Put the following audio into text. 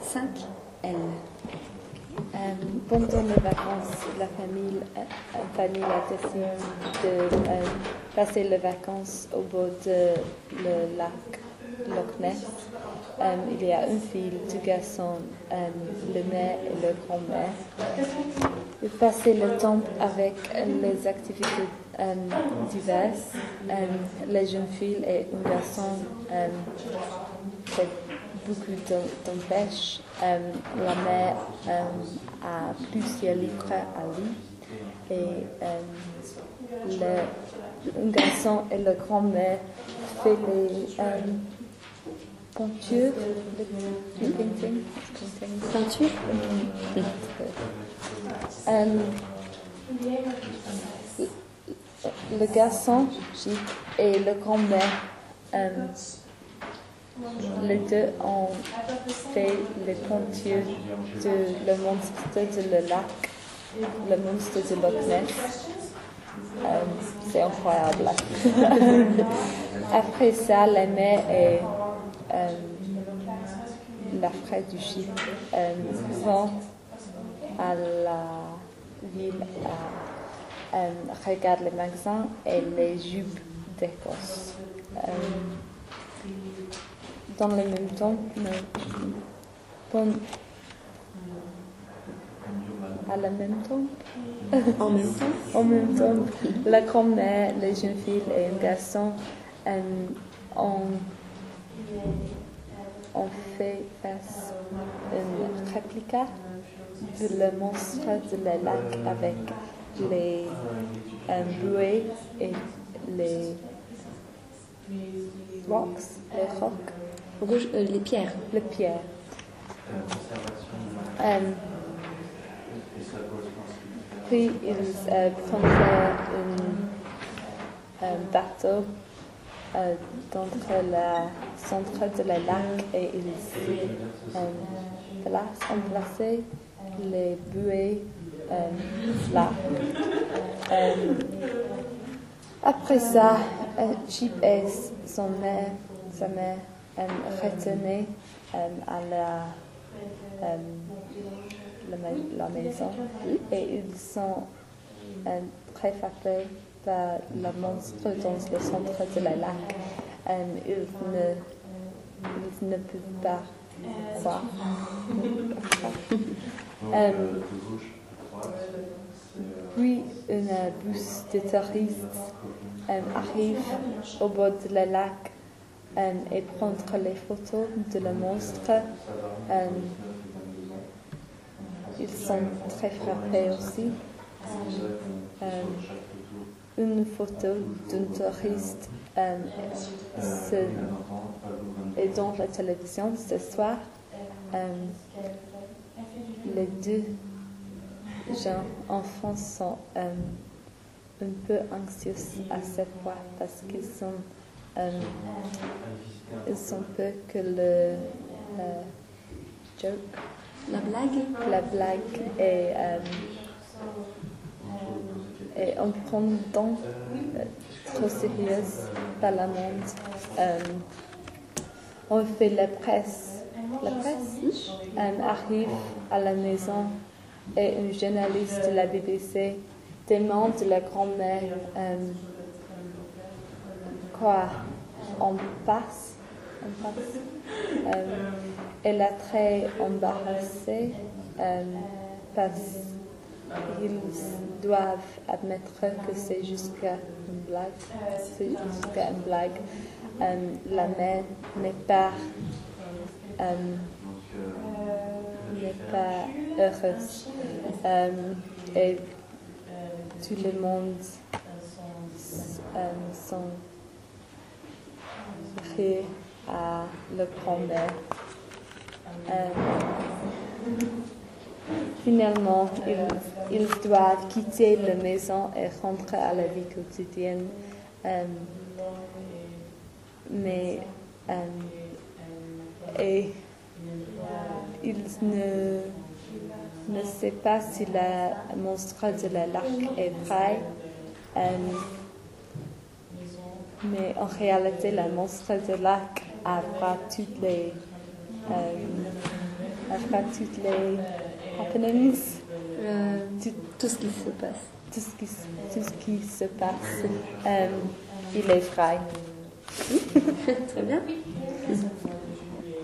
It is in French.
5L. Pendant les vacances, la famille a décidé de passer les vacances au bord de le lac Loch Ness. Il y a une fille, deux garçons, le mère et le grand-mère. Ils passaient le temps avec les activités diverses. Les jeunes filles et un garçon fait beaucoup de pêche. La mère a plusieurs livres à lire et un garçon et la grand-mère fait les peintures, le painting. Peinture. Le garçon et la grand-mère, les deux ont fait les peintures de le monstre de le lac, le monstre de Loch Ness. C'est incroyable. Après ça, la mère et la frère du chien vont à la ville regarder les magasins et les jupes d'Écosse. Dans le même temps, en même temps, la grand-mère, les jeunes filles et un garçon ont fait face une réplique de le monstre de la lac avec les buées et les rocs, Les pierres. les pierres. Puis ils prennent un bateau dans le centre de la lac et ils placent les buées là. Après ça, Chip et sa mère retournaient à la maison et ils sont très frappés par le monstre dans le centre de la lac. Ils ne peuvent pas voir. Puis un bus de touristes arrive au bord de la lac et prendre les photos de le monstre. Ils sont très frappés aussi. Une photo d'un touriste est dans la télévision ce soir. Les deux jeunes enfants sont un peu anxieux à cette fois parce qu'ils sont peur que le joke, la blague est en prenant trop sérieuse par la monde. On fait la presse arrive à la maison et un journaliste de la BBC demande à la grand-mère quoi on passe. Elle est très embarrassée parce qu'ils doivent admettre que c'est jusqu'à une blague. La mère n'est pas heureuse et tout le monde sont rire à la grand-mère. Finalement, ils doivent quitter la maison et rentrer à la vie quotidienne. Et ils ne savent pas si le monstre de la lac est vrai. Mais en réalité, le monstre de lac a toutes les pas toutes les happenings, Tout ce qui se passe. tout ce qui se passe. Il est vrai. Très bien.